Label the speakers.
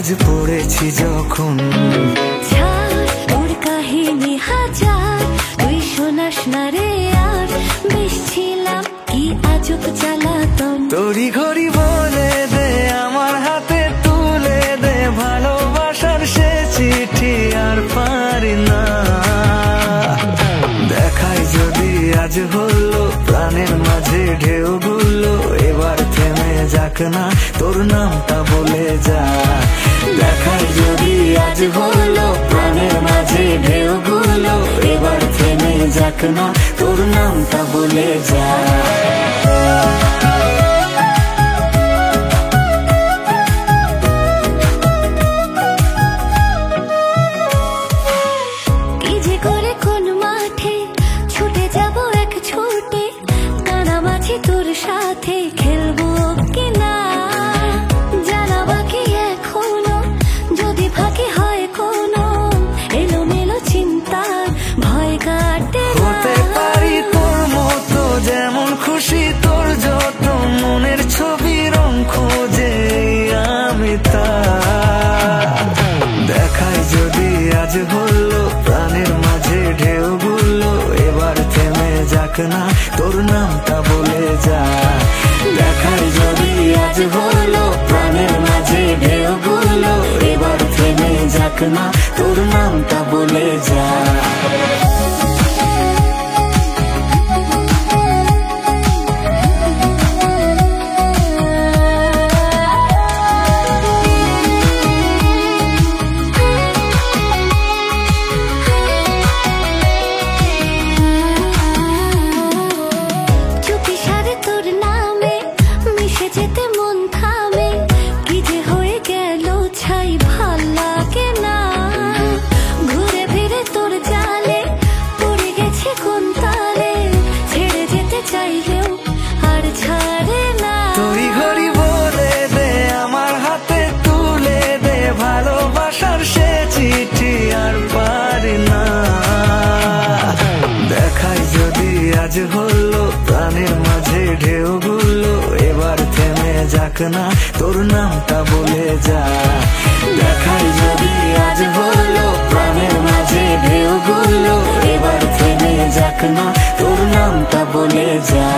Speaker 1: আজ পড়েছি যখন।
Speaker 2: তোর কাহিনী হাজার, তুই শোনাস না রে আর। বেশ ছিলাম কি আজব জ্বালাতন।
Speaker 1: তড়ি ঘড়ি বলে দে, আমার হাতে তুলে দে, ভালোবাসার সে চিঠি আর পারি না। দেখাই যদি আজ হলো প্রাণের মাঝে ঢেউগুলো, এবার থেমে যাক না, তোর নামটা বলে যা। দেখাই যদি আজ হলো প্রাণের মাঝে ঢেউগুলো, এবার থেমে যাক না, তোর নামটা বলে যা।
Speaker 2: কি যে করে কোন মাঠে ছুটে যাব এক ছুটে, কানামাছি তোর সাথে খেলবো কিনা জানা বাকি এখনো। যদি ফাঁকি হয় কোনো এলোমেলো চিন্তার ভয় কাটে না।
Speaker 1: হতে পারি তোর মতো যেমন খুশি তোর যত, মনের ছবি রং খোঁজে আমি তা। দেখাই যদি আজ হলো প্রাণের মাঝে ঢেউগুলো, এবার থেমে যাক না, তোর নামটা বলে যা। দেখাই যদি আজ হলো প্রাণের মাঝে ঢেউগুলো, এবার থেমে যাক না, তোর নামটা বলে যা।
Speaker 2: তোর নামে মিশে যেতে মন থামে, কি যে হয়ে গেল ছাই ভাল লাগে না। ঘুরে ফিরে তোর জালে পড়ে গেছে কোন তালে, ছেড়ে যেতে চাইলেও আর ছাড়ে না।
Speaker 1: তুই ঘড়ি বলে দে, আমার হাতে তুলে দে, ভালোবাসার সে চিঠি আর পারি না। দেখাই যদি আজ হলো প্রাণের মাঝে ঢেউগুলো, এবার থেমে যাক না, তোর নামটা বলে যা। দেখাই যদি আজ হলো প্রাণের মাঝে ঢেউগুলো, এবার থেমে যাক না, তোর নামটা বলে যা।